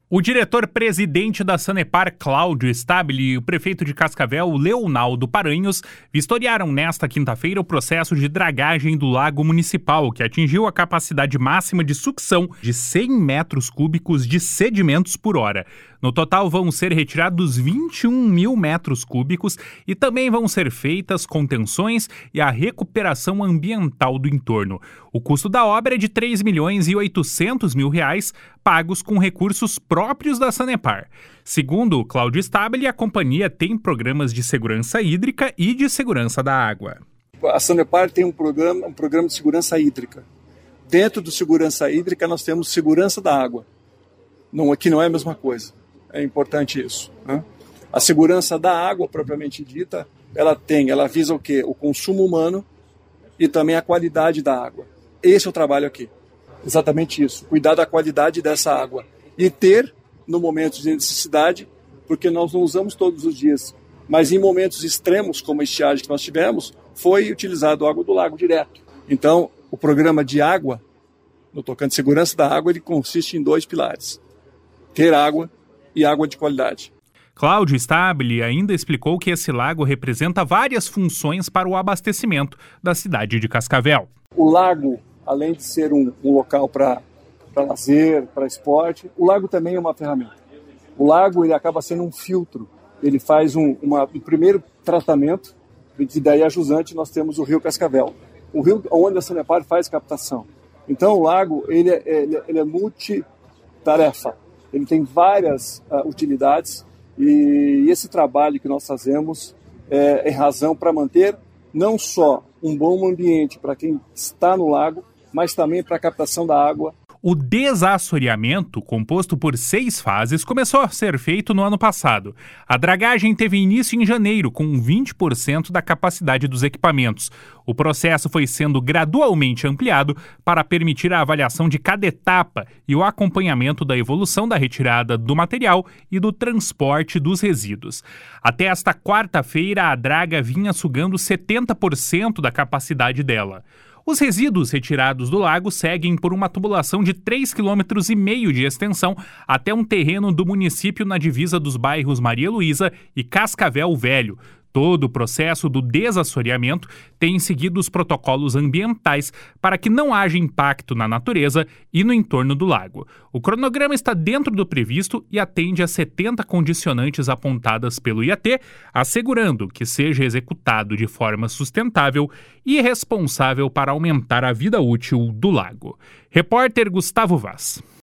O diretor-presidente da Sanepar, Cláudio Stabile, e o prefeito de Cascavel, Leonaldo Paranhos, vistoriaram nesta quinta-feira o processo de dragagem do lago municipal, que atingiu a capacidade máxima de sucção de 100 metros cúbicos de sedimentos por hora. No total, vão ser retirados 21 mil metros cúbicos e também vão ser feitas contenções e a recuperação ambiental do entorno. O custo da obra é de R$ 3.800.000, pagos com recursos próprios da Sanepar. Segundo Cláudio Stabile, a companhia tem programas de segurança hídrica e de segurança da água. A Sanepar tem um programa de segurança hídrica. Dentro do segurança hídrica, nós temos segurança da água. Aqui não é a mesma coisa. É importante isso, né? A segurança da água, propriamente dita, ela visa o quê? O consumo humano e também a qualidade da água. Esse é o trabalho aqui. Exatamente isso. Cuidar da qualidade dessa água. E ter, no momento de necessidade, porque nós não usamos todos os dias, mas em momentos extremos, como a estiagem que nós tivemos, foi utilizado a água do lago direto. Então, o programa de água, no tocante de segurança da água, ele consiste em 2 pilares. Ter água e água de qualidade. Cláudio Stabile ainda explicou que esse lago representa várias funções para o abastecimento da cidade de Cascavel. O lago, além de ser um local para lazer, para esporte, o lago também é uma ferramenta. O lago ele acaba sendo um filtro. Ele faz um primeiro tratamento, e daí a jusante nós temos o rio Cascavel. O rio onde a Sanepar faz captação. Então o lago ele é multitarefa. Ele tem várias utilidades e esse trabalho que nós fazemos é razão para manter não só um bom ambiente para quem está no lago, mas também para a captação da água. O desassoreamento, composto por 6 fases, começou a ser feito no ano passado. A dragagem teve início em janeiro, com 20% da capacidade dos equipamentos. O processo foi sendo gradualmente ampliado para permitir a avaliação de cada etapa e o acompanhamento da evolução da retirada do material e do transporte dos resíduos. Até esta quarta-feira, a draga vinha sugando 70% da capacidade dela. Os resíduos retirados do lago seguem por uma tubulação de 3,5 km de extensão até um terreno do município na divisa dos bairros Maria Luísa e Cascavel Velho. Todo o processo do desassoreamento tem seguido os protocolos ambientais para que não haja impacto na natureza e no entorno do lago. O cronograma está dentro do previsto e atende a 70 condicionantes apontadas pelo IAT, assegurando que seja executado de forma sustentável e responsável para aumentar a vida útil do lago. Repórter Gustavo Vaz.